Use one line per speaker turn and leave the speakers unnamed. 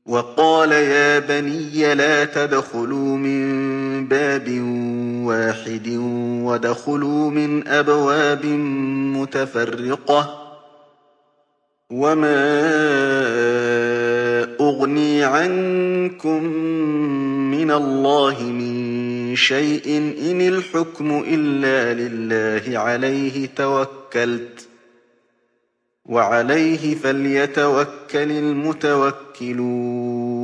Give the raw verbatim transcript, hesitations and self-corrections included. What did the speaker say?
وقال يا بني لا تدخلوا من باب واحد وادخلوا من أبواب متفرقة وما أغني عنكم من الله من شيء إن الحكم إلا لله عليه توكلت وعليه فليتوكل المتوكلون